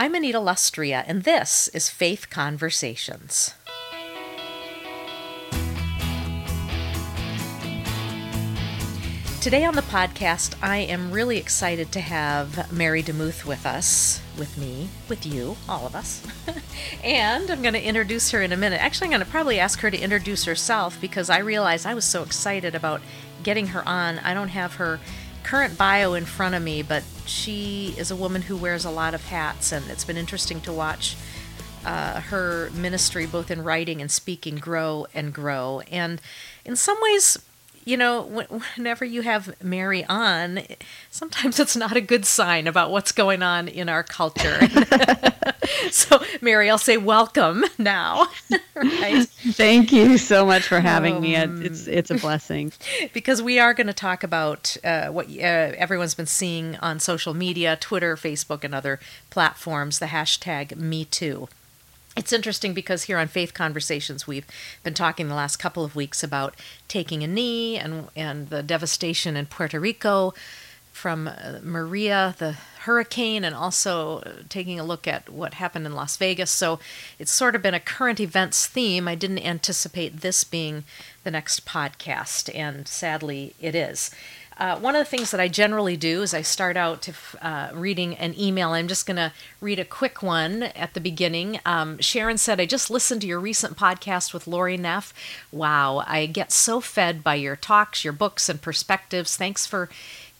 I'm Anita Lustria, and this is Faith Conversations. Today on the podcast, I am really excited to have Mary DeMuth with us, with me, with you, all of us. And I'm going to introduce her in a minute. Actually, I'm going to probably ask her to introduce herself because I realized I was so excited about getting her on. I don't have her current bio in front of me, but she is a woman who wears a lot of hats, and it's been interesting to watch her ministry, both in writing and speaking, grow and grow. And in some ways, you know, whenever you have Mary on, sometimes it's not a good sign about what's going on in our culture. So, Mary, I'll say welcome now. Right? Thank you so much for having me. It's a blessing. Because we are going to talk about what everyone's been seeing on social media, Twitter, Facebook, and other platforms, the hashtag #MeToo. It's interesting because here on Faith Conversations, we've been talking the last couple of weeks about taking a knee and the devastation in Puerto Rico from Maria, the hurricane, and also taking a look at what happened in Las Vegas. So it's sort of been a current events theme. I didn't anticipate this being the next podcast, and sadly it is. One of the things that I generally do is I start out reading an email. I'm just going to read a quick one at the beginning. Sharon said, I just listened to your recent podcast with Lori Neff. Wow, I get so fed by your talks, your books, and perspectives. Thanks for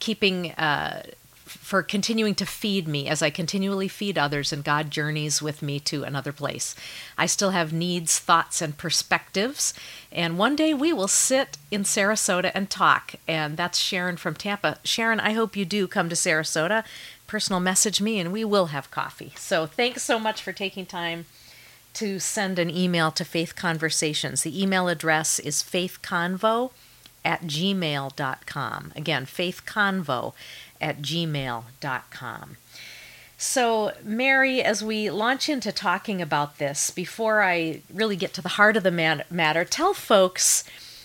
continuing to feed me as I continually feed others, and God journeys with me to another place. I still have needs, thoughts, and perspectives, and one day we will sit in Sarasota and talk. And that's Sharon from Tampa. Sharon, I hope you do come to Sarasota. Personal message me, and we will have coffee. So thanks so much for taking time to send an email to Faith Conversations. The email address is faithconvo@gmail.com. Again, faithconvo@gmail.com. So, Mary, as we launch into talking about this, before I really get to the heart of the matter, tell folks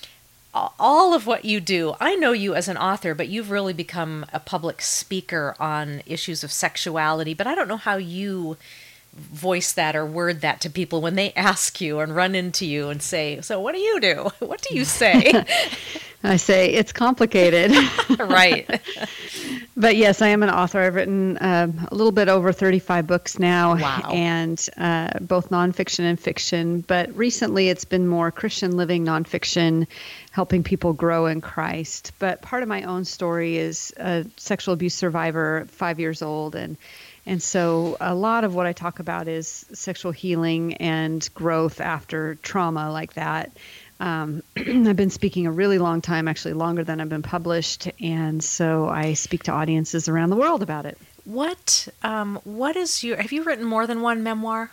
all of what you do. I know you as an author, but you've really become a public speaker on issues of sexuality, but I don't know how you voice that or word that to people when they ask you and run into you and say, so what do you do? What do you say? I say it's complicated. Right. But yes, I am an author. I've written a little bit over 35 books now. Wow. And both nonfiction and fiction. But recently it's been more Christian living nonfiction, helping people grow in Christ. But part of my own story is a sexual abuse survivor, 5 years old, and so a lot of what I talk about is sexual healing and growth after trauma like that. I've been speaking a really long time, actually longer than I've been published, and so I speak to audiences around the world about it. What is have you written more than one memoir?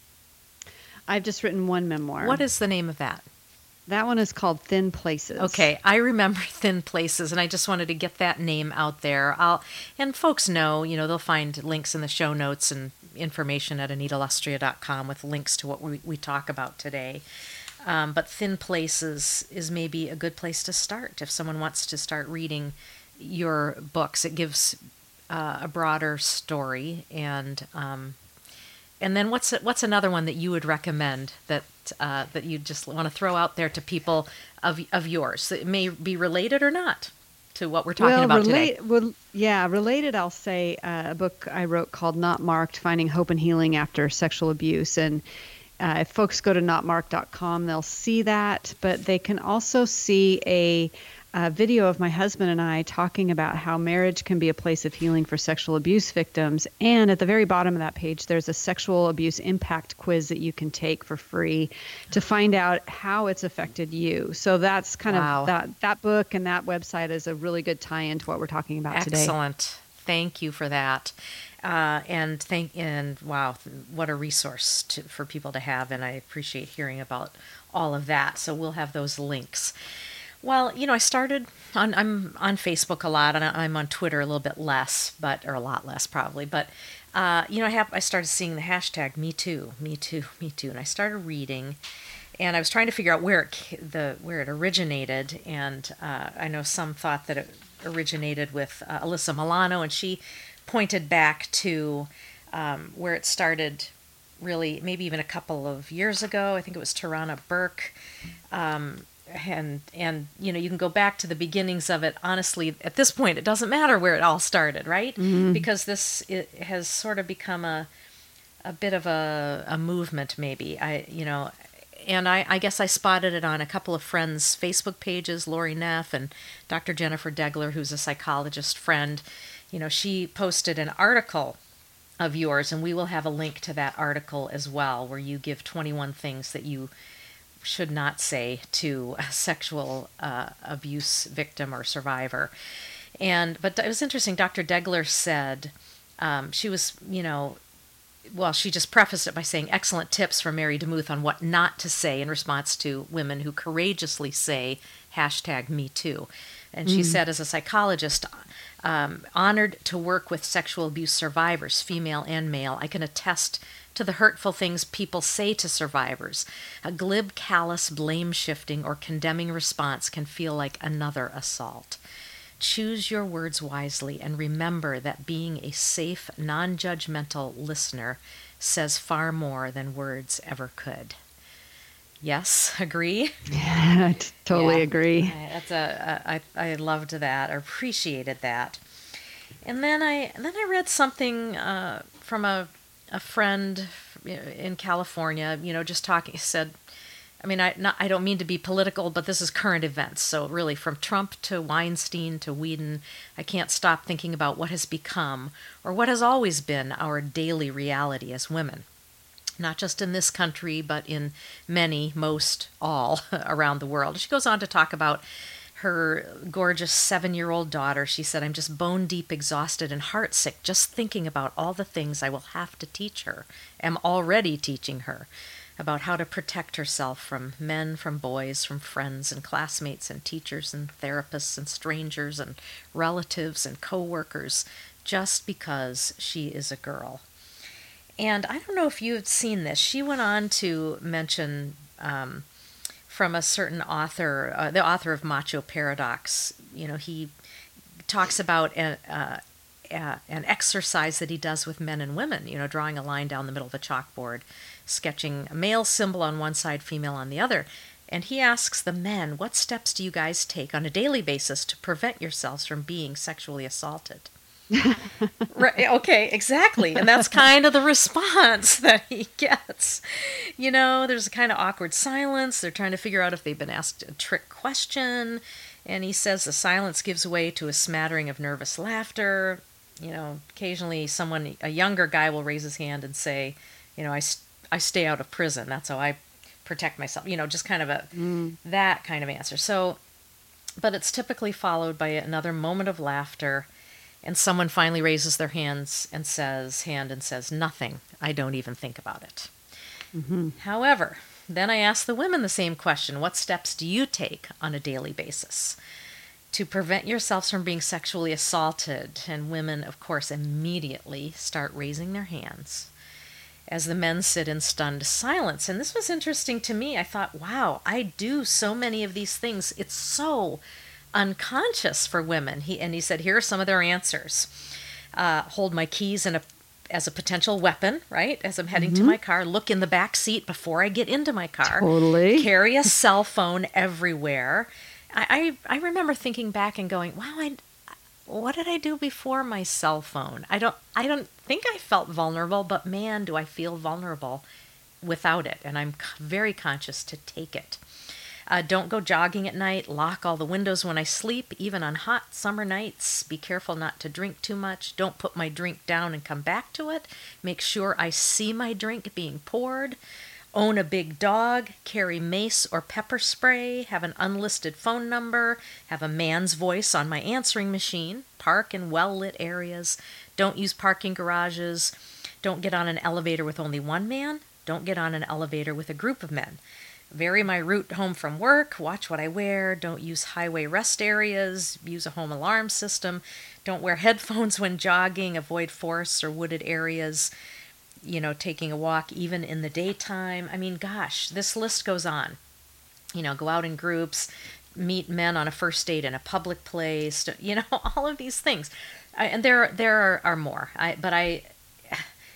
I've just written one memoir. What is the name of that? That one is called Thin Places. Okay, I remember Thin Places, and I just wanted to get that name out there. And folks know, they'll find links in the show notes and information at AnitaLustria.com with links to what we talk about today. But Thin Places is maybe a good place to start if someone wants to start reading your books. It gives a broader story, and then what's another one that you would recommend that you just want to throw out there to people of yours that may be related or not to what we're talking about today? Related. I'll say a book I wrote called Not Marked: Finding Hope and Healing After Sexual Abuse, and if folks go to notmarked.com, they'll see that, but they can also see a video of my husband and I talking about how marriage can be a place of healing for sexual abuse victims. And at the very bottom of that page, there's a sexual abuse impact quiz that you can take for free to find out how it's affected you. So that's kind of that book, and that website is a really good tie-in to what we're talking about today. Excellent. Thank you for that. And wow, what a resource for people to have. And I appreciate hearing about all of that. So we'll have those links. Well, I started I'm on Facebook a lot, and I'm on Twitter a little bit less, or a lot less probably. But, I started seeing the hashtag #MeToo, and I started reading, and I was trying to figure out where it originated. And I know some thought that it originated with Alyssa Milano, and she pointed back to where it started really maybe even a couple of years ago. I think it was Tarana Burke. And you can go back to the beginnings of it. Honestly, at this point, it doesn't matter where it all started, right? Because it has sort of become a bit of a movement, maybe. I guess I spotted it on a couple of friends' Facebook pages, Lori Neff and Dr. Jennifer Degler, who's a psychologist friend. She posted an article of yours, and we will have a link to that article as well, where you give 21 things that you should not say to a sexual abuse victim or survivor. But it was interesting. Dr. Degler said she was, she just prefaced it by saying excellent tips from Mary DeMuth on what not to say in response to women who courageously say #MeToo. And she said, as a psychologist, honored to work with sexual abuse survivors, female and male, I can attest to the hurtful things people say to survivors. A glib, callous, blame-shifting, or condemning response can feel like another assault. Choose your words wisely and remember that being a safe, non-judgmental listener says far more than words ever could. Yes, agree? Yeah, I totally agree. I loved that, or appreciated that. And then I read something from a friend in California, just talking, said, I don't mean to be political, but this is current events. So really, from Trump to Weinstein to Whedon, I can't stop thinking about what has become, or what has always been, our daily reality as women. Not just in this country, but in many, most, all around the world. She goes on to talk about her gorgeous 7-year-old daughter. She said, I'm just bone deep exhausted and heartsick just thinking about all the things I will have to teach her, am already teaching her, about how to protect herself from men, from boys, from friends and classmates and teachers and therapists and strangers and relatives and coworkers, just because she is a girl. And I don't know if you've seen this. She went on to mention from a certain author, the author of Macho Paradox. He talks about an exercise that he does with men and women, drawing a line down the middle of a chalkboard, sketching a male symbol on one side, female on the other. And he asks the men, what steps do you guys take on a daily basis to prevent yourselves from being sexually assaulted? Right, okay, exactly. And that's kind of the response that he gets. There's a kind of awkward silence. They're trying to figure out if they've been asked a trick question. And he says the silence gives way to a smattering of nervous laughter. Occasionally a younger guy will raise his hand and say, I stay out of prison. That's how I protect myself. Just kind of that kind of answer. So, but it's typically followed by another moment of laughter. And someone finally raises their hand and says, nothing. I don't even think about it. Mm-hmm. However, then I ask the women the same question. What steps do you take on a daily basis to prevent yourselves from being sexually assaulted? And women, of course, immediately start raising their hands as the men sit in stunned silence. And this was interesting to me. I thought, wow, I do so many of these things. It's so unconscious for women. He said, here are some of their answers. Hold my keys as a potential weapon, right? As I'm heading to my car, look in the back seat before I get into my car. Totally. Carry a cell phone everywhere. I remember thinking back and going, wow, what did I do before my cell phone? I don't think I felt vulnerable, but man, do I feel vulnerable without it. And I'm very conscious to take it. Don't go jogging at night. Lock all the windows when I sleep, even on hot summer nights. Be careful not to drink too much. Don't put my drink down and come back to it. Make sure I see my drink being poured. Own a big dog. Carry mace or pepper spray. Have an unlisted phone number. Have a man's voice on my answering machine. Park in well-lit areas. Don't use parking garages. Don't get on an elevator with only one man. Don't get on an elevator with a group of men. Vary my route home from work, watch what I wear, don't use highway rest areas, use a home alarm system, don't wear headphones when jogging, avoid forests or wooded areas, taking a walk even in the daytime. I mean, gosh, this list goes on. Go out in groups, meet men on a first date in a public place, all of these things. And there are more.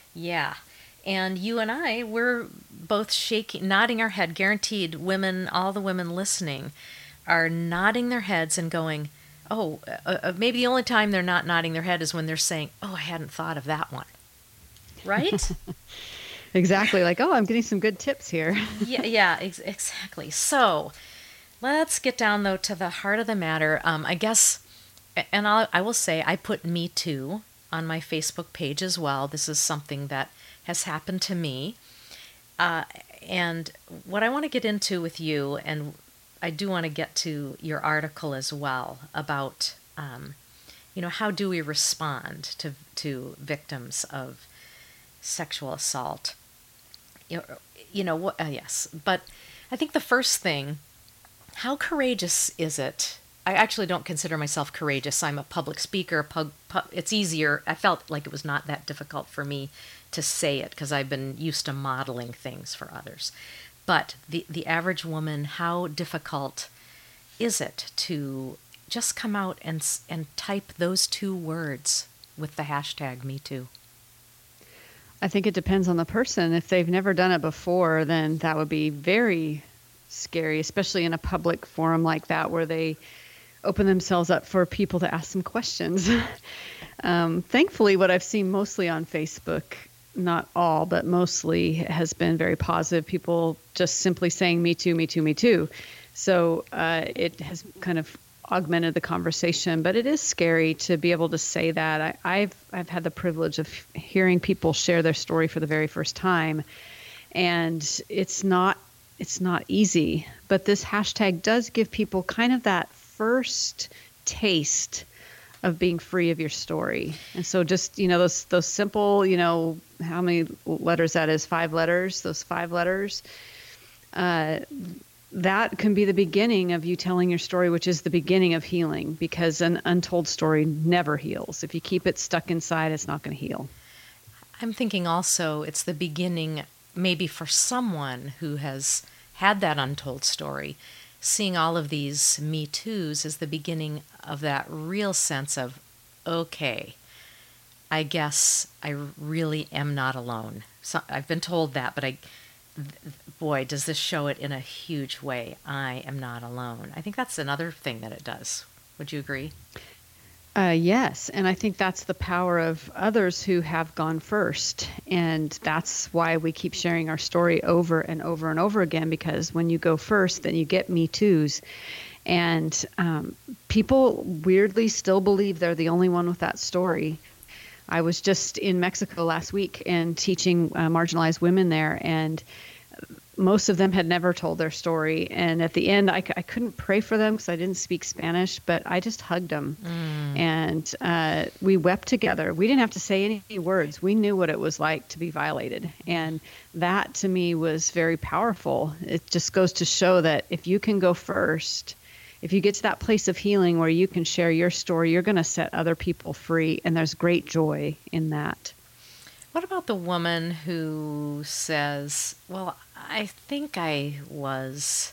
Yeah. And you and I, we're both shaking, nodding our head. Guaranteed, women, all the women listening, are nodding their heads and going, oh, maybe the only time they're not nodding their head is when they're saying, oh, I hadn't thought of that one. Right? Exactly. Like, oh, I'm getting some good tips here. Exactly. So let's get down, though, to the heart of the matter. I guess, and I will say, I put Me Too on my Facebook page as well. This is something that has happened to me. And what I want to get into with you, and I do want to get to your article as well about, how do we respond to victims of sexual assault? Yes. But I think the first thing, how courageous is it? I actually don't consider myself courageous. I'm a public speaker. It's easier. I felt like it was not that difficult for me to say it because I've been used to modeling things for others. But the average woman, how difficult is it to just come out and type those two words with the hashtag #MeToo? I think it depends on the person. If they've never done it before, then that would be very scary, especially in a public forum like that where they open themselves up for people to ask them questions. Thankfully, what I've seen mostly on Facebook, not all, but mostly, has been very positive. People just simply saying, me too, me too, me too. So it has kind of augmented the conversation, but it is scary to be able to say that. I've had the privilege of hearing people share their story for the very first time, and it's not easy. But this hashtag does give people kind of that first taste of being free of your story. And so just, those simple, how many letters that is, 5 letters, those 5 letters, that can be the beginning of you telling your story, which is the beginning of healing, because an untold story never heals. If you keep it stuck inside, it's not going to heal. I'm thinking also it's the beginning, maybe for someone who has had that untold story, seeing all of these Me Too's is the beginning of that real sense of, okay, I guess I really am not alone. So I've been told that, but boy, does this show it in a huge way. I am not alone. I think that's another thing that it does. Would you agree? Yes, and I think that's the power of others who have gone first. And that's why we keep sharing our story over and over and over again, because when you go first, then you get Me Too's. And people weirdly still believe they're the only one with that story. I was just in Mexico last week and teaching marginalized women there, and most of them had never told their story. And at the end, I couldn't pray for them because I didn't speak Spanish, but I just hugged them. And we wept together. We didn't have to say any words. We knew what it was like to be violated. And that to me was very powerful. It just goes to show that if you can go first, if you get to that place of healing where you can share your story, you're going to set other people free. And there's great joy in that. What about the woman who says, well, I think I was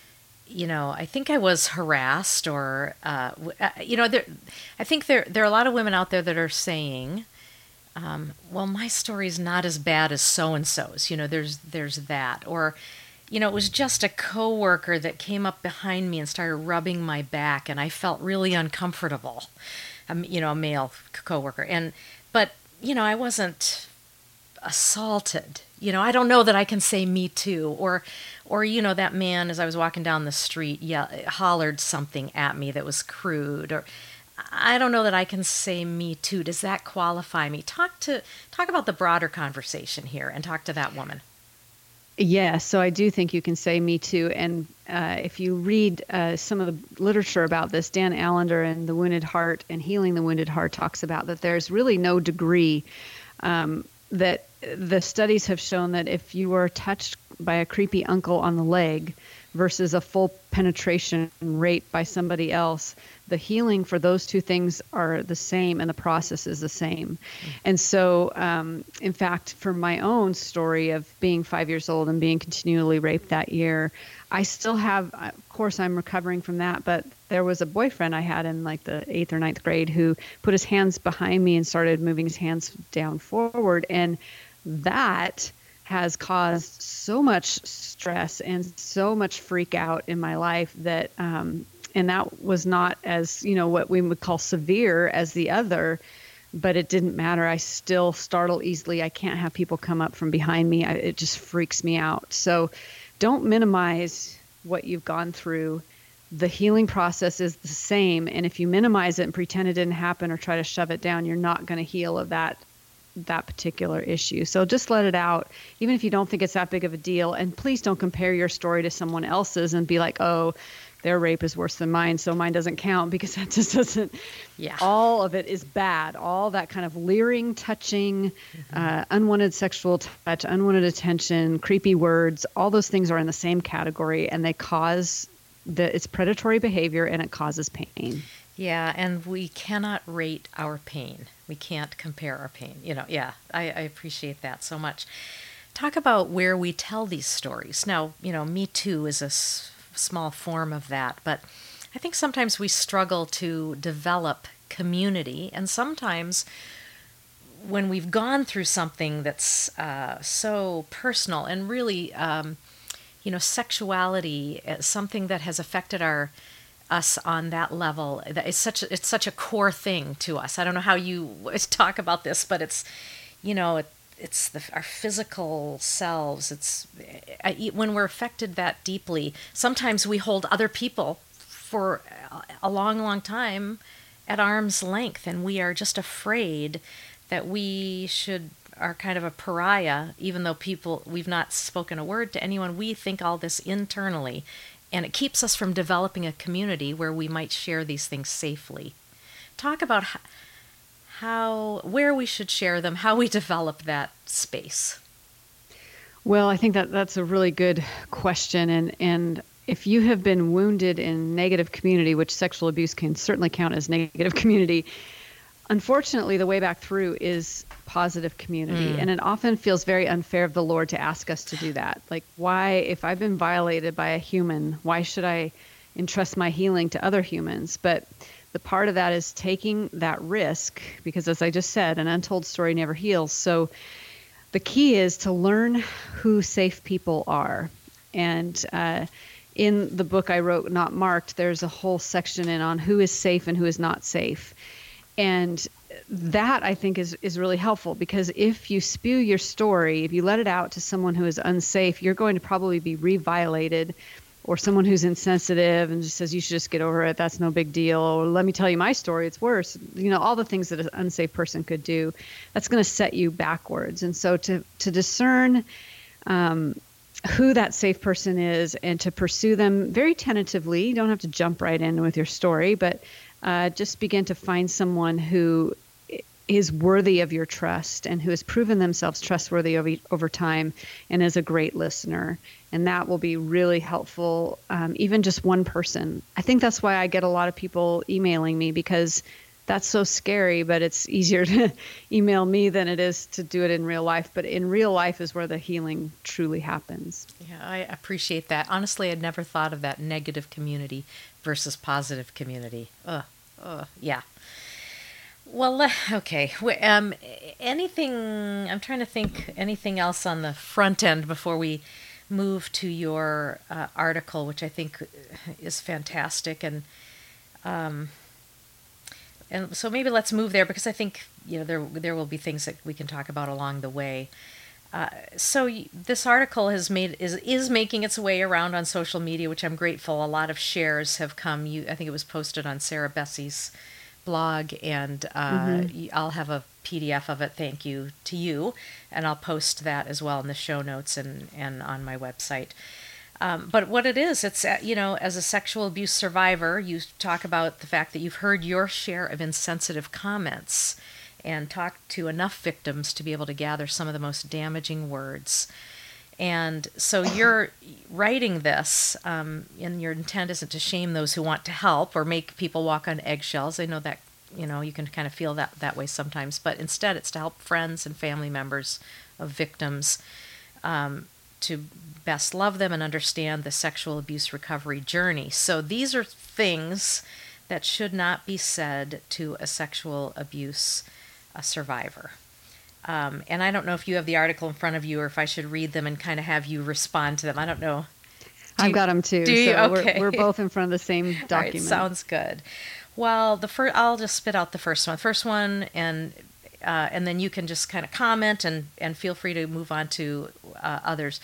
harassed, or, I think there are a lot of women out there that are saying, well, my story's not as bad as so-and-so's. There's that. Or, it was just a coworker that came up behind me and started rubbing my back, and I felt really uncomfortable. A male coworker. But I wasn't assaulted. I don't know that I can say Me Too. Or that man, as I was walking down the street, hollered something at me that was crude. Or I don't know that I can say Me Too. Does that qualify me? Talk about the broader conversation here and talk to that woman. Yeah, so I do think you can say Me Too. And if you read some of the literature about this, Dan Allender and The Wounded Heart and Healing the Wounded Heart talks about that there's really no degree, that the studies have shown that if you were touched by a creepy uncle on the leg, versus a full penetration rape by somebody else, the healing for those two things are the same and the process is the same. And so, in fact, for my own story of being 5 years old and being continually raped that year, I still have, of course, I'm recovering from that, but there was a boyfriend I had in like the 8th or 9th grade who put his hands behind me and started moving his hands down forward. And that has caused so much stress and so much freak out in my life that, and that was not as, what we would call severe as the other, but it didn't matter. I still startle easily. I can't have people come up from behind me. It just freaks me out. So don't minimize what you've gone through. The healing process is the same. And if you minimize it and pretend it didn't happen or try to shove it down, you're not going to heal of that particular issue. So just let it out, even if you don't think it's that big of a deal. And please don't compare your story to someone else's and be like, oh, their rape is worse than mine, so mine doesn't count, because that just doesn't. Yeah. All of it is bad. All that kind of leering, touching, unwanted sexual touch, unwanted attention, creepy words, all those things are in the same category, and they cause it's predatory behavior, and it causes pain. Yeah, and we cannot rate our pain. We can't compare our pain. Yeah, I appreciate that so much. Talk about where we tell these stories. Now, Me Too is a small form of that, but I think sometimes we struggle to develop community, and sometimes when we've gone through something that's so personal and really, sexuality, something that has affected us on that level, that it's such a core thing to us. I don't know how you talk about this, but it's it's our physical selves. It's when we're affected that deeply, sometimes we hold other people for a long, long time at arm's length, and we are just afraid that we are kind of a pariah, even though we've not spoken a word to anyone. We think all this internally, and it keeps us from developing a community where we might share these things safely. Talk about where we should share them, how we develop that space. Well, I think that's a really good question. And if you have been wounded in negative community, which sexual abuse can certainly count as negative community, unfortunately, the way back through is positive community. And it often feels very unfair of the Lord to ask us to do that. Like, why, if I've been violated by a human, why should I entrust my healing to other humans? But the part of that is taking that risk, because as I just said, an untold story never heals. So the key is to learn who safe people are. And in the book I wrote, Not Marked, there's a whole section on who is safe and who is not safe. And that, I think, is really helpful, because if you spew your story, if you let it out to someone who is unsafe, you're going to probably be reviolated, or someone who's insensitive and just says, you should just get over it, that's no big deal, or let me tell you my story, it's worse. All the things that an unsafe person could do, that's going to set you backwards. And so to discern who that safe person is and to pursue them very tentatively, you don't have to jump right in with your story, but just begin to find someone who is worthy of your trust and who has proven themselves trustworthy over time and is a great listener. And that will be really helpful, even just one person. I think that's why I get a lot of people emailing me, because that's so scary, but it's easier to email me than it is to do it in real life. But in real life is where the healing truly happens. Yeah, I appreciate that. Honestly, I'd never thought of that negative community versus positive community. Yeah. Well, okay. Anything, I'm trying to think, anything else on the front end before we move to your article, which I think is fantastic. And so maybe let's move there, because I think there will be things that we can talk about along the way. So this article is making its way around on social media, which I'm grateful. A lot of shares have come. I think it was posted on Sarah Bessie's blog, and I'll have a PDF of it. Thank you to you, and I'll post that as well in the show notes and on my website. But what it is, it's as a sexual abuse survivor, you talk about the fact that you've heard your share of insensitive comments and talked to enough victims to be able to gather some of the most damaging words. And so you're writing this, and your intent isn't to shame those who want to help or make people walk on eggshells. I know that, you can kind of feel that way sometimes, but instead it's to help friends and family members of victims to best love them and understand the sexual abuse recovery journey. So these are things that should not be said to a sexual abuse survivor. And I don't know if you have the article in front of you or if I should read them and kind of have you respond to them. I don't know. I've got them too. Do you? So okay. we're both in front of the same document. All right, sounds good. Well, I'll just spit out the first one, and then you can just kind of comment and feel free to move on to others.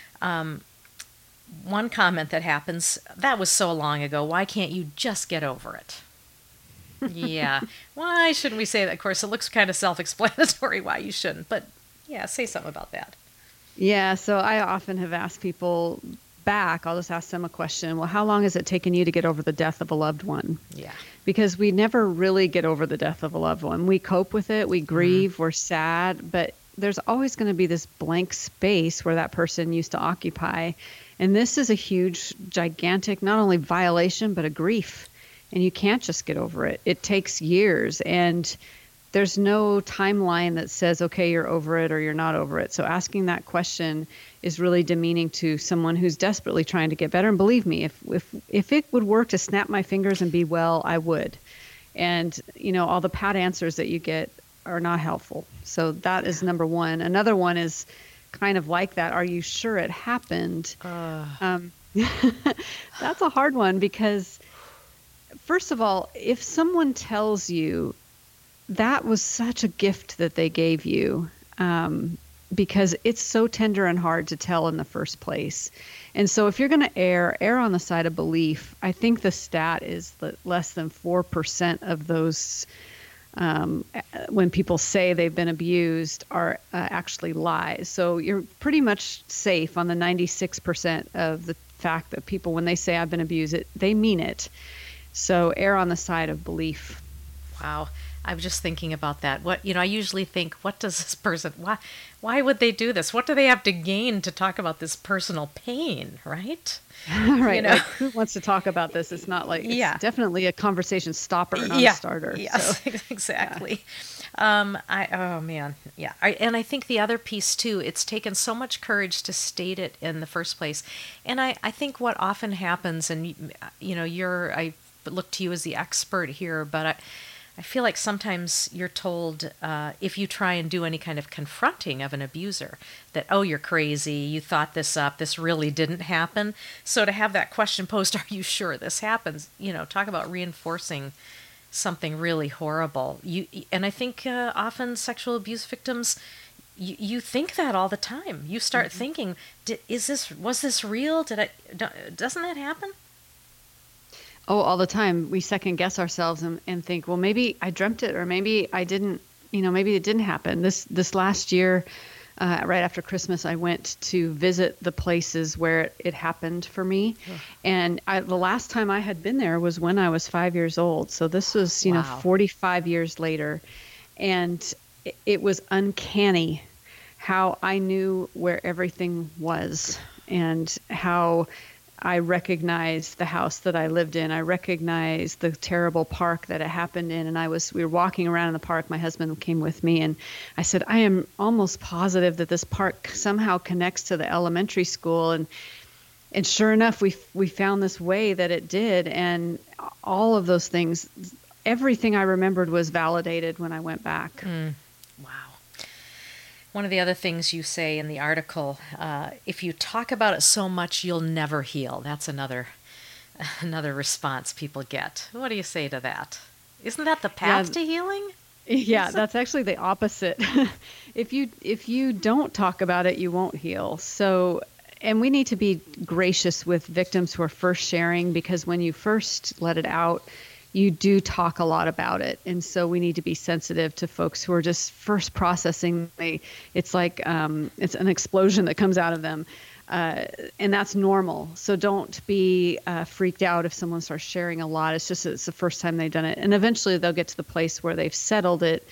One comment that happens, that was so long ago. Why can't you just get over it? Yeah. Why shouldn't we say that? Of course, it looks kind of self-explanatory why you shouldn't, but yeah, say something about that. Yeah, so I often have asked people back, I'll just ask them a question. Well, how long has it taken you to get over the death of a loved one? Yeah. Because we never really get over the death of a loved one. We cope with it, we grieve, we're sad, but there's always going to be this blank space where that person used to occupy. And this is a huge, gigantic, not only violation, but a grief. And you can't just get over it. It takes years, and there's no timeline that says, okay, you're over it or you're not over it. So asking that question is really demeaning to someone who's desperately trying to get better. And believe me, if it would work to snap my fingers and be well, I would. And, all the pat answers that you get are not helpful. So that is number one. Another one is kind of like that. Are you sure it happened? That's a hard one because, first of all, if someone tells you that was such a gift that they gave you, because it's so tender and hard to tell in the first place. And so if you're going to err on the side of belief, I think the stat is that less than 4% of those, when people say they've been abused, are actually lies. So you're pretty much safe on the 96% of the fact that people, when they say I've been abused, they mean it. So err on the side of belief. Wow. I was just thinking about that. I usually think, what does this person, why would they do this? What do they have to gain to talk about this personal pain, right? Right. Like, who wants to talk about this? It's not like, it's definitely a conversation stopper, not a starter. Yes, so, exactly. Yeah. Oh man. Yeah. And I think the other piece too, it's taken so much courage to state it in the first place. And I think what often happens, and I look to you as the expert here, but I feel like sometimes you're told, if you try and do any kind of confronting of an abuser, that, oh, you're crazy, you thought this up, this really didn't happen. So to have that question posed, are you sure this happens? Talk about reinforcing something really horrible. And I think often sexual abuse victims, you think that all the time. You start thinking, was this real? Doesn't that happen? Oh, all the time. We second guess ourselves and think, well, maybe I dreamt it, or maybe I didn't, maybe it didn't happen. This last year, right after Christmas, I went to visit the places where it happened for me. Ugh. And the last time I had been there was when I was 5 years old. So this was, Wow. 45 years later. And it was uncanny how I knew where everything was and how I recognized the house that I lived in. I recognized the terrible park that it happened in. And we were walking around in the park. My husband came with me, and I said, I am almost positive that this park somehow connects to the elementary school. And sure enough, we found this way that it did. And all of those things, everything I remembered was validated when I went back. Wow. One of the other things you say in the article, if you talk about it so much, you'll never heal. That's another response people get. What do you say to that? Isn't that the path to healing? Yeah, that's actually the opposite. If you don't talk about it, you won't heal. So, and we need to be gracious with victims who are first sharing, because when you first let it out, you do talk a lot about it. And so we need to be sensitive to folks who are just first processing. It's like it's an explosion that comes out of them. And that's normal. So don't be freaked out if someone starts sharing a lot. It's the first time they've done it. And eventually they'll get to the place where they've settled it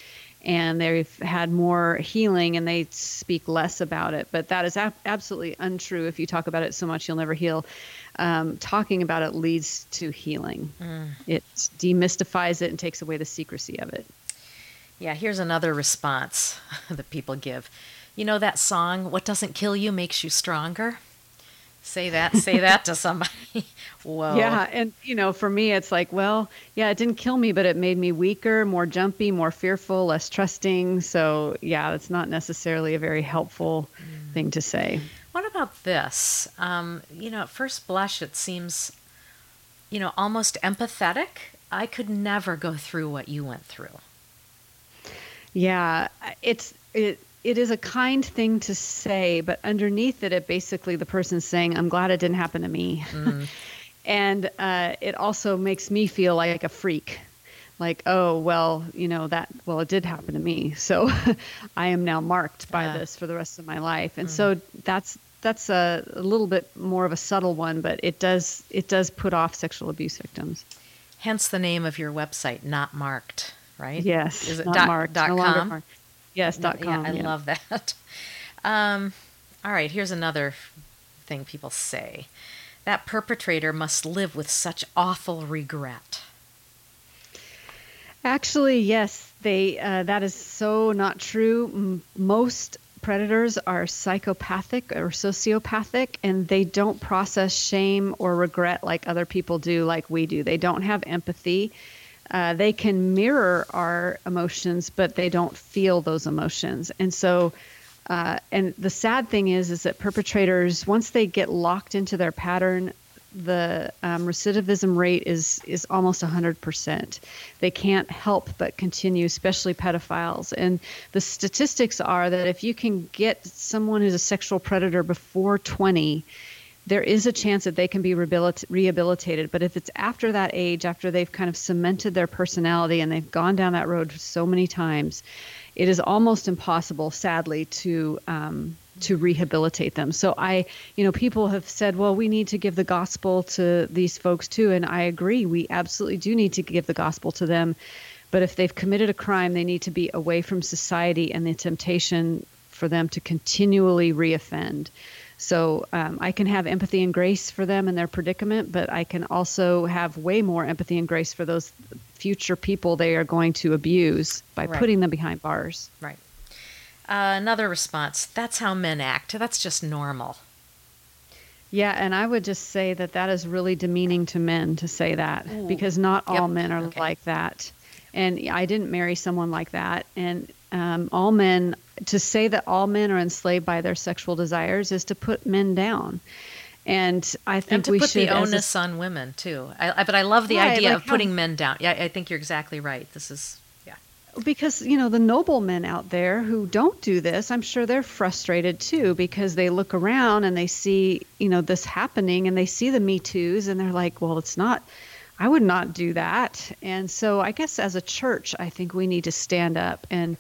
and they've had more healing, and they speak less about it. But that is absolutely untrue. If you talk about it so much, you'll never heal. Talking about it leads to healing. It demystifies it and takes away the secrecy of it. Yeah, here's another response that people give. You know that song, "What doesn't kill you makes you stronger"? Say that to somebody. Whoa. Yeah, and for me, it's like, well, yeah, it didn't kill me, but it made me weaker, more jumpy, more fearful, less trusting. So yeah, it's not necessarily a very helpful thing to say. What about this? At first blush, it seems, almost empathetic. I could never go through what you went through. Yeah, it is a kind thing to say, but underneath it basically the person's saying, I'm glad it didn't happen to me. And it also makes me feel like a freak. Like, oh, well, it did happen to me. So I am now marked by this for the rest of my life. And so that's a little bit more of a subtle one, but it does put off sexual abuse victims. Hence the name of your website, Not Marked, right? Yes. Is it not marked, no longer marked. Yes, .com. Yeah, I love that. All right, here's another thing people say. That perpetrator must live with such awful regret. Actually, yes, that is so not true. Most predators are psychopathic or sociopathic, and they don't process shame or regret like other people do, like we do. They don't have empathy. They can mirror our emotions, but they don't feel those emotions. And so, and the sad thing is that perpetrators, once they get locked into their pattern, the recidivism rate is almost 100%. They can't help but continue, especially pedophiles. And the statistics are that if you can get someone who's a sexual predator before 20, there is a chance that they can be rehabilitated. But if it's after that age, after they've kind of cemented their personality and they've gone down that road so many times, it is almost impossible, sadly, to rehabilitate them. So people have said, well, we need to give the gospel to these folks too. And I agree. We absolutely do need to give the gospel to them. But if they've committed a crime, they need to be away from society and the temptation for them to continually reoffend. So I can have empathy and grace for them and their predicament, but I can also have way more empathy and grace for those future people they are going to abuse by putting them behind bars. Right. Another response, that's how men act. That's just normal. Yeah, and I would just say that is really demeaning to men to say that, because not all men are like that. And I didn't marry someone like that. And all men, to say that all men are enslaved by their sexual desires is to put men down. And I think we should put the onus on women too. But I love the idea of putting men down. Yeah, I think you're exactly right. This is because the noblemen out there who don't do this, I'm sure they're frustrated too, because they look around and they see this happening, and they see the Me Too's, and they're like, well, it's not. I would not do that. And so I guess as a church, I think we need to stand up and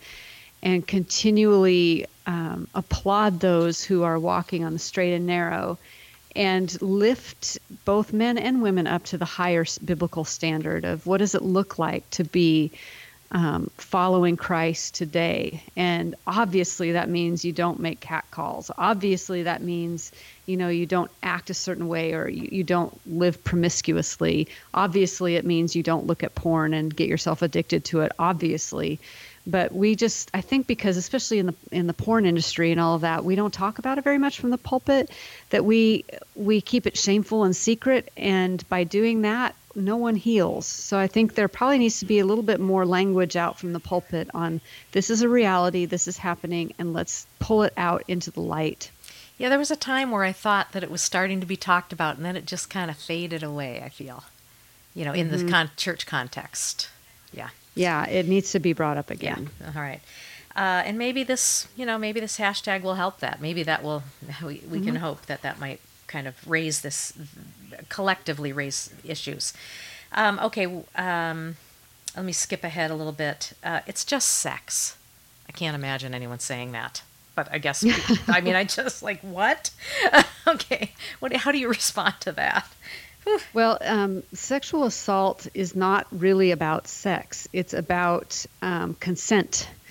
continually applaud those who are walking on the straight and narrow, and lift both men and women up to the higher biblical standard of what does it look like to be following Christ today. And obviously that means you don't make catcalls. Obviously that means, you don't act a certain way, or you don't live promiscuously. Obviously it means you don't look at porn and get yourself addicted to it, obviously. But I think because especially in the porn industry and all of that, we don't talk about it very much from the pulpit, that we keep it shameful and secret. And by doing that, no one heals. So I think there probably needs to be a little bit more language out from the pulpit on this is a reality, this is happening, and let's pull it out into the light. Yeah, there was a time where I thought that it was starting to be talked about, and then it just kind of faded away, I feel, in the church context. Yeah. Yeah, it needs to be brought up again. Yeah. All right. And maybe this hashtag will help that. Maybe that will, we can hope that might kind of collectively raise issues. Okay, let me skip ahead a little bit. It's just sex. I can't imagine anyone saying that. But I guess, I just like, what? Okay, how do you respond to that? Whew. Well, sexual assault is not really about sex. It's about consent.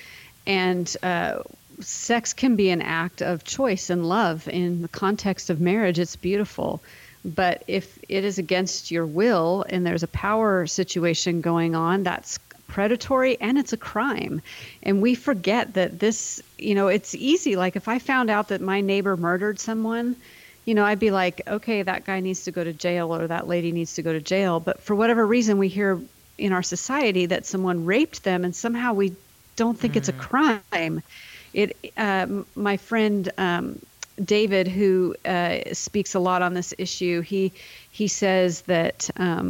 And sex can be an act of choice and love. In the context of marriage, it's beautiful. But if it is against your will and there's a power situation going on, that's predatory and it's a crime. And we forget that this, it's easy. Like if I found out that my neighbor murdered someone, I'd be like, okay, that guy needs to go to jail or that lady needs to go to jail. But for whatever reason, we hear in our society that someone raped them and somehow we don't think it's a crime. My friend David, who speaks a lot on this issue, he says that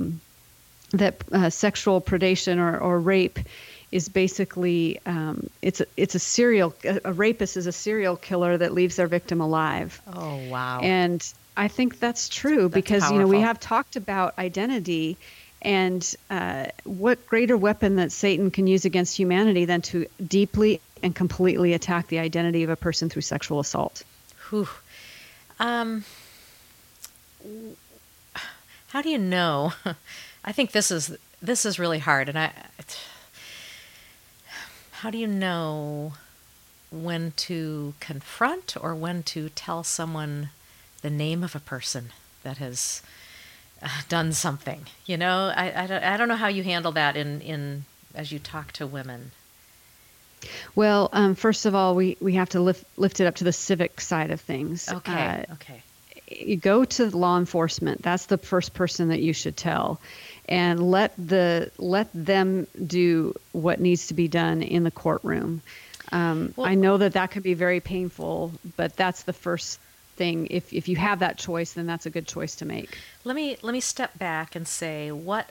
sexual predation or rape is basically it's a rapist is a serial killer that leaves their victim alive. Oh wow! And I think that's true because powerful. We have talked about identity. And what greater weapon that Satan can use against humanity than to deeply and completely attack the identity of a person through sexual assault? Whew. How do you know? I think this is really hard, and how do you know when to confront or when to tell someone the name of a person that has done something? I don't know how you handle that in as you talk to women. Well, first of all, we have to lift it up to the civic side of things. Okay. You go to law enforcement. That's the first person that you should tell, and let them do what needs to be done in the courtroom. I know that can be very painful, but that's the first thing. If you have that choice, then that's a good choice to make. Let me step back and say,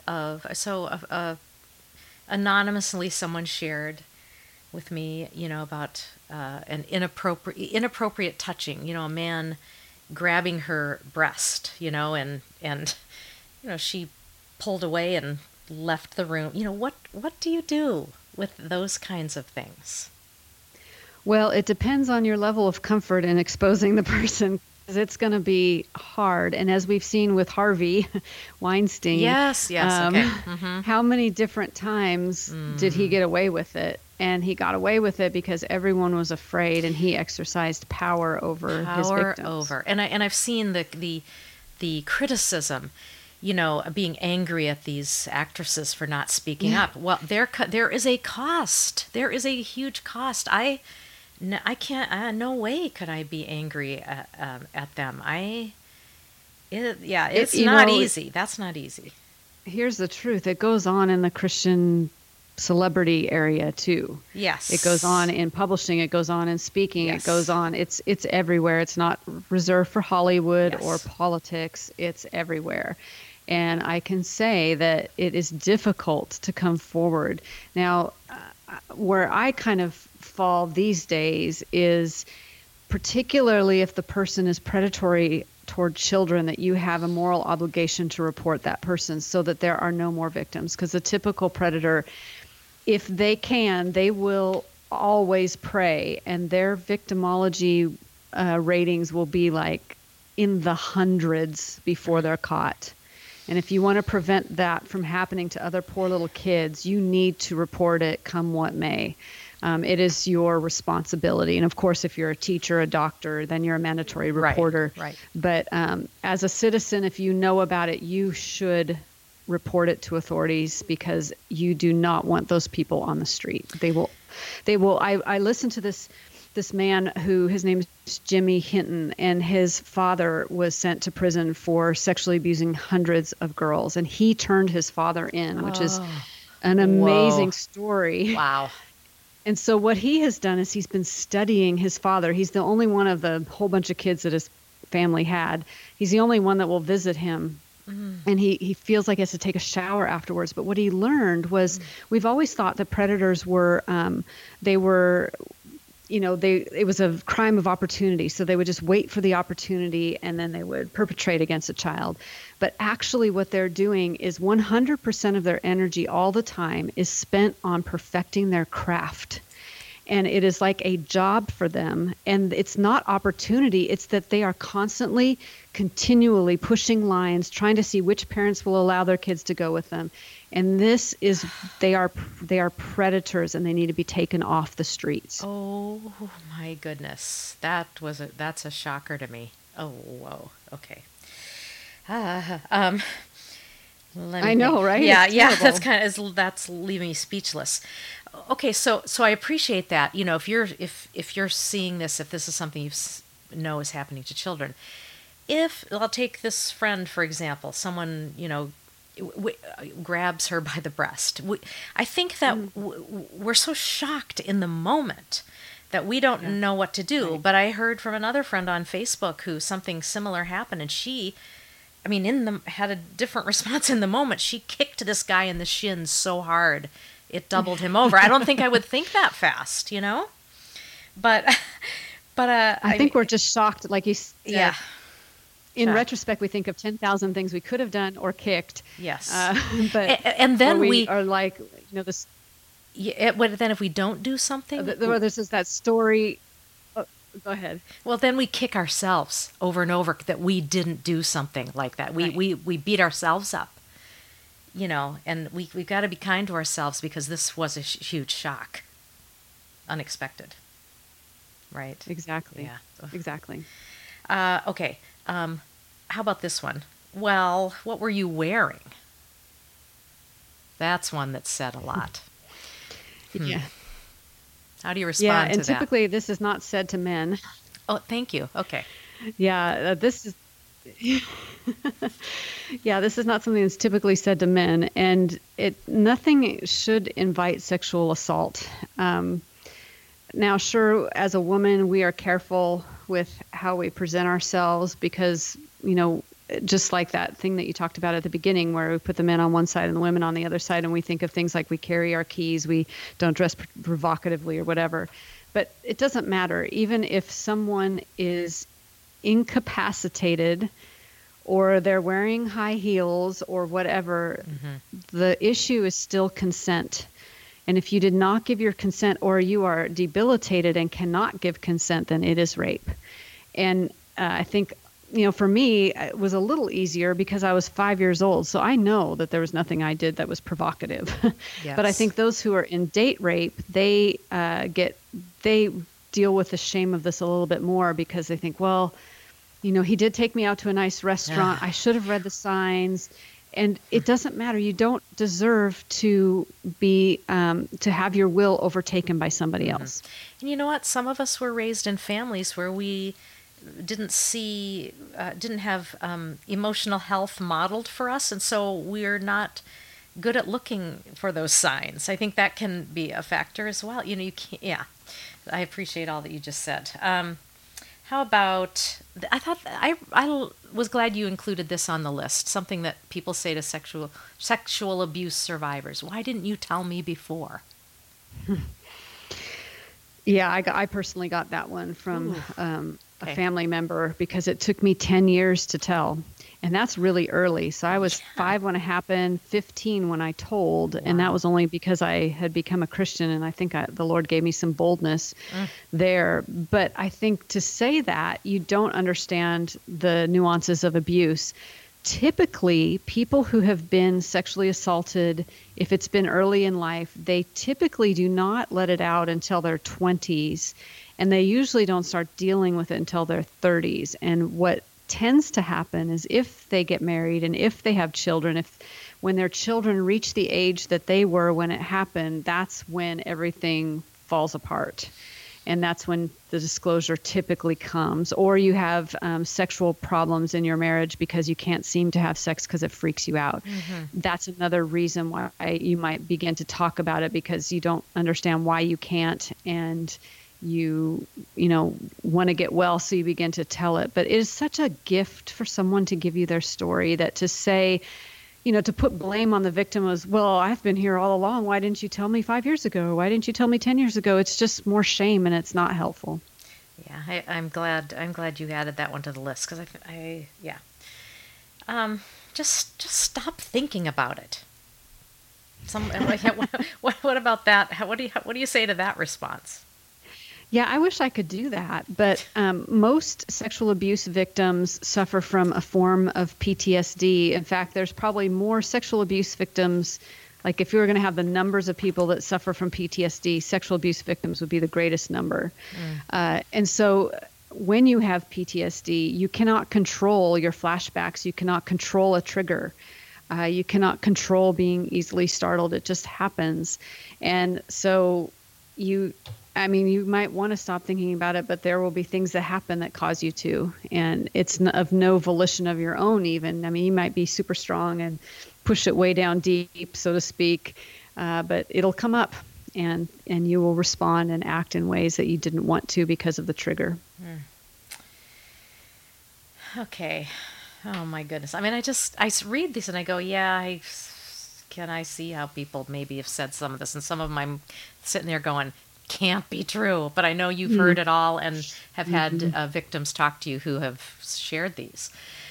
anonymously someone shared with me, about an inappropriate touching, a man grabbing her breast, and she pulled away and left the room. What do you do with those kinds of things? Well, it depends on your level of comfort in exposing the person. It's going to be hard. And as we've seen with Harvey Weinstein. Yes, okay. Mm-hmm. How many different times did he get away with it? And he got away with it because everyone was afraid and he exercised power over his victims. And I've seen the criticism, being angry at these actresses for not speaking up. Well, there is a cost. There is a huge cost. I can't. No way could I be angry at them. It's not easy. That's not easy. Here's the truth. It goes on in the Christian celebrity area too. Yes. It goes on in publishing. It goes on in speaking. Yes. It goes on. It's everywhere. It's not reserved for Hollywood or politics. It's everywhere. And I can say that it is difficult to come forward. Now, where I kind of fall these days is particularly if the person is predatory toward children, that you have a moral obligation to report that person so that there are no more victims. Because the typical predator, if they can, they will always prey, and their victimology ratings will be like in the hundreds before they're caught. And if you want to prevent that from happening to other poor little kids, you need to report it come what may. It is your responsibility. And of course, if you're a teacher, a doctor, then you're a mandatory reporter. Right. But as a citizen, if you know about it, you should report it to authorities because you do not want those people on the street. They will. I listened to this man who, his name is Jimmy Hinton, and his father was sent to prison for sexually abusing hundreds of girls. And he turned his father in, which is an amazing story. Wow. And so what he has done is he's been studying his father. He's the only one of the whole bunch of kids that his family had. He's the only one that will visit him. And he feels like he has to take a shower afterwards. But what he learned was we've always thought that predators were, it was a crime of opportunity. So they would just wait for the opportunity and then they would perpetrate against a child. But actually what they're doing is 100% of their energy all the time is spent on perfecting their craft. and it is like a job for them. And it's not opportunity, it's that they are constantly, continually pushing lines, trying to see which parents will allow their kids to go with them. And this is, they are predators, and they need to be taken off the streets. Oh my goodness, that's a shocker to me. Oh, whoa, okay. Let me I know, think. right? Yeah, It's yeah. terrible. That's leaving me speechless. Okay, so I appreciate that. You know, if you're seeing this, if this is something know is happening to children, if I'll take this friend for example, someone grabs her by the breast. I think that we're so shocked in the moment that we don't know what to do. Right. But I heard from another friend on Facebook who something similar happened, and she, I mean, had a different response in the moment. She kicked this guy in the shins so hard it doubled him over. I don't think I would think that fast, you know. But I think we're just shocked, like you said. Yeah. In retrospect, we think of 10,000 things we could have done or kicked. Yes. But and then we are like, you know, this. Yeah. Then if we don't do something, this is that story. Oh, go ahead. Well, then we kick ourselves over and over that we didn't do something like that. Right. We beat ourselves up, you know, and we've got to be kind to ourselves because this was a huge shock, unexpected. Right. Exactly. Yeah. Exactly. Okay. How about this one? Well, what were you wearing? That's one that said a lot. Yeah. How do you respond to that? And typically this is not said to men. Oh, thank you. Okay. Yeah, this is yeah, this is not something that's typically said to men, and nothing should invite sexual assault. Now, sure, as a woman, we are careful with how we present ourselves because, you know, just like that thing that you talked about at the beginning where we put the men on one side and the women on the other side, and we think of things like we carry our keys, we don't dress provocatively or whatever. But it doesn't matter. Even if someone is incapacitated or they're wearing high heels or whatever, the issue is still consent. And if you did not give your consent or you are debilitated and cannot give consent, then it is rape. And I think, you know, for me, it was a little easier because I was 5 years old. So I know that there was nothing I did that was provocative. Yes. But I think those who are in date rape, they deal with the shame of this a little bit more because they think, well, you know, he did take me out to a nice restaurant. I should have read the signs. And it doesn't matter. You don't deserve to be to have your will overtaken by somebody else. And you know what? Some of us were raised in families where we didn't have emotional health modeled for us, and so we're not good at looking for those signs. I think that can be a factor as well. You know, you can't. Yeah, I appreciate all that you just said. How about, I thought, I was glad you included this on the list, something that people say to sexual abuse survivors. Why didn't you tell me before? Yeah, I personally got that one from a family member because it took me 10 years to tell. And that's really early. So I was 5 when it happened, 15 when I told. Wow. And that was only because I had become a Christian. And I think the Lord gave me some boldness there. But I think to say that, you don't understand the nuances of abuse. Typically, people who have been sexually assaulted, if it's been early in life, they typically do not let it out until their 20s. And they usually don't start dealing with it until their 30s. And what tends to happen is if they get married and if they have children, when their children reach the age that they were when it happened, that's when everything falls apart. And that's when the disclosure typically comes. Or you have sexual problems in your marriage because you can't seem to have sex because it freaks you out. That's another reason why you might begin to talk about it because you don't understand why you can't, and you want to get well, so you begin to tell it. But it is such a gift for someone to give you their story, that to say, to put blame on the victim as, well, I've been here all along. Why didn't you tell me 5 years ago? Why didn't you tell me 10 years ago? It's just more shame, and it's not helpful. Yeah, I'm glad you added that one to the list because just stop thinking about it. What about that? What do you say to that response? Yeah, I wish I could do that, but most sexual abuse victims suffer from a form of PTSD. In fact, there's probably more sexual abuse victims. Like if you were going to have the numbers of people that suffer from PTSD, sexual abuse victims would be the greatest number. And so when you have PTSD, you cannot control your flashbacks. You cannot control a trigger. You cannot control being easily startled. It just happens. And so you might want to stop thinking about it, but there will be things that happen that cause you to, and it's of no volition of your own even. I mean, you might be super strong and push it way down deep, so to speak, but it'll come up, and you will respond and act in ways that you didn't want to because of the trigger. Okay. Oh my goodness. I mean, I read these and I go, yeah, I see how people maybe have said some of this, and some of them I'm sitting there going, can't be true. But I know you've heard it all and have had victims talk to you who have shared these.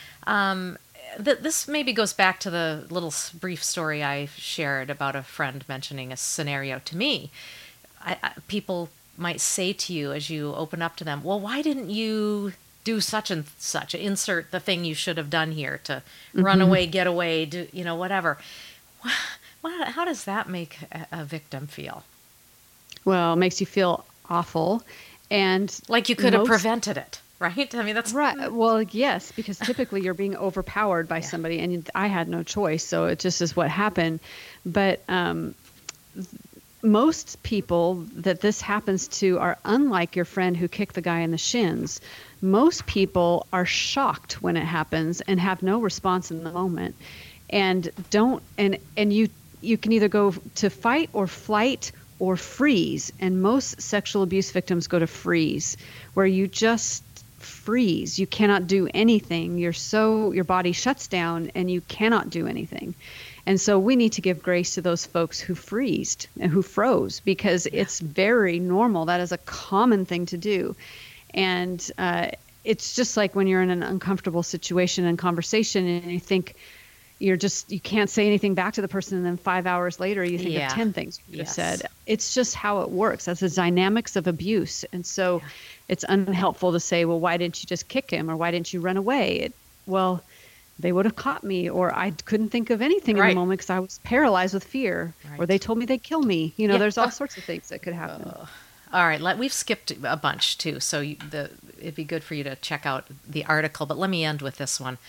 This maybe goes back to the little brief story I shared about a friend mentioning a scenario to me. People might say to you as you open up to them, well, why didn't you do such and such? Insert the thing you should have done here to run away, get away, do, whatever. How does that make a victim feel? Well, it makes you feel awful, and like you could have prevented it, right? I mean, that's right. Well, yes, because typically you're being overpowered by somebody, and I had no choice, so it just is what happened. But most people that this happens to are unlike your friend who kicked the guy in the shins. Most people are shocked when it happens and have no response in the moment, and you can either go to fight or flight or freeze. And most sexual abuse victims go to freeze, where you just freeze. You cannot do anything. Your body shuts down and you cannot do anything. And so we need to give grace to those folks who freezed and who froze, because it's very normal. That is a common thing to do. And it's just like when you're in an uncomfortable situation and conversation and you think, you can't say anything back to the person, and then 5 hours later you think of 10 things you could have said. It's just how it works. That's the dynamics of abuse. And so it's unhelpful to say, well, why didn't you just kick him, or why didn't you run away? Well, they would have caught me, or I couldn't think of anything in the moment because I was paralyzed with fear, or they told me they'd kill me. There's all sorts of things that could happen. All right, we've skipped a bunch too, so it'd be good for you to check out the article, but let me end with this one.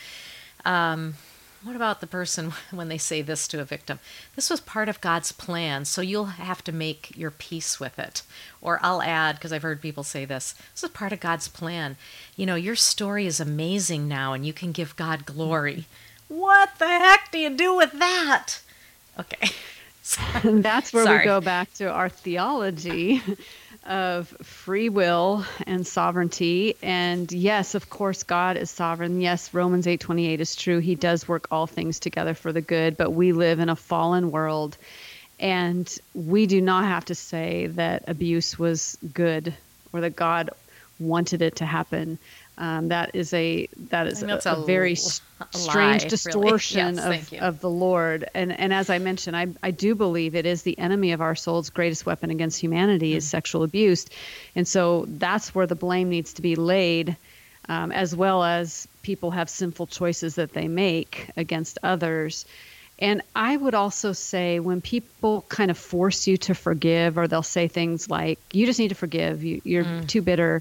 What about the person when they say this to a victim? This was part of God's plan, so you'll have to make your peace with it. Or I'll add, because I've heard people say this is part of God's plan. Your story is amazing now, and you can give God glory. What the heck do you do with that? Okay. And that's where we go back to our theology of free will and sovereignty. And yes, of course, God is sovereign. Yes, Romans 8:28 is true. He does work all things together for the good, but we live in a fallen world, and we do not have to say that abuse was good or that God wanted it to happen. That is a very strange distortion of the Lord. And as I mentioned, I do believe it is the enemy of our soul's greatest weapon against humanity is sexual abuse. And so that's where the blame needs to be laid, as well as people have sinful choices that they make against others. And I would also say when people kind of force you to forgive, or they'll say things like, you just need to forgive, you're too bitter.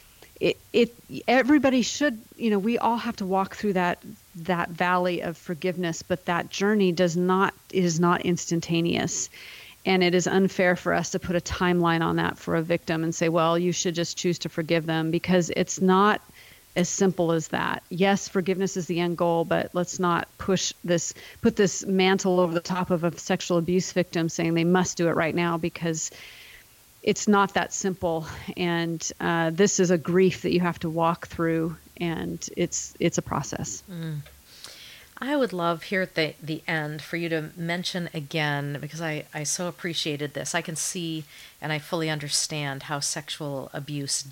Everybody should, we all have to walk through that valley of forgiveness, but that journey is not instantaneous. And it is unfair for us to put a timeline on that for a victim and say, well, you should just choose to forgive them, because it's not as simple as that. Yes, forgiveness is the end goal, but let's not put this mantle over the top of a sexual abuse victim saying they must do it right now, because it's not that simple. And this is a grief that you have to walk through, and it's a process. I would love here at the end for you to mention again, because I so appreciated this. I can see and I fully understand how sexual abuse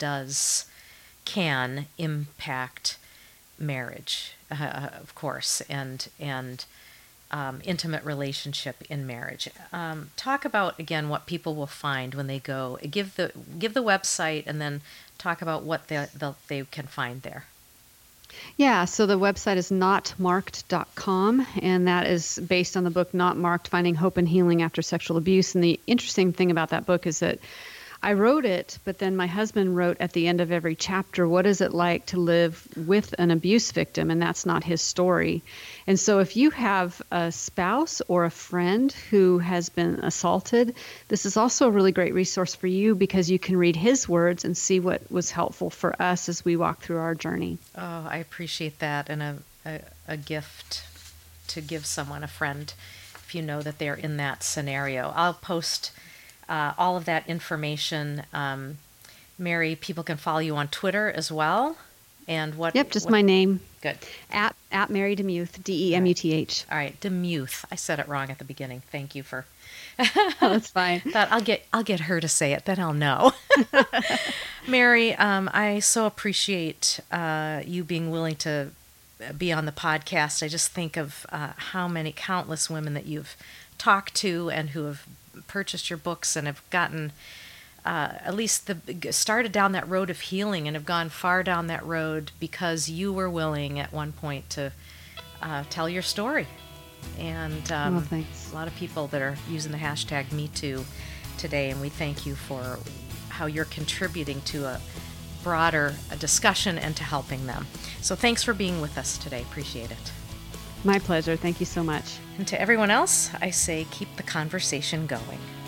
can impact marriage, of course, and intimate relationship in marriage. Talk about again what people will find when they go. Give the website, and then talk about what they can find there. Yeah, so the website is notmarked.com, and that is based on the book Not Marked: Finding Hope and Healing After Sexual Abuse. And the interesting thing about that book is that I wrote it, but then my husband wrote at the end of every chapter, what is it like to live with an abuse victim? And that's not his story. And so if you have a spouse or a friend who has been assaulted, this is also a really great resource for you, because you can read his words and see what was helpful for us as we walk through our journey. Oh, I appreciate that, and a gift to give someone, a friend, if you know that they're in that scenario. I'll post all of that information. Mary, people can follow you on Twitter as well. And what? Yep, just my name. Good. At Mary DeMuth, DEMUTH. All right, DeMuth. I said it wrong at the beginning. Thank you for. Oh, that's fine. Thought I'll get her to say it, then I'll know. Mary, I so appreciate you being willing to be on the podcast. I just think of how many countless women that you've talked to and who have purchased your books and have gotten at least started down that road of healing and have gone far down that road because you were willing at one point to tell your story. And thanks. A lot of people that are using the hashtag #MeToo today, and we thank you for how you're contributing to a broader discussion and to helping them. So thanks for being with us today. Appreciate it. My pleasure. Thank you so much. And to everyone else, I say keep the conversation going.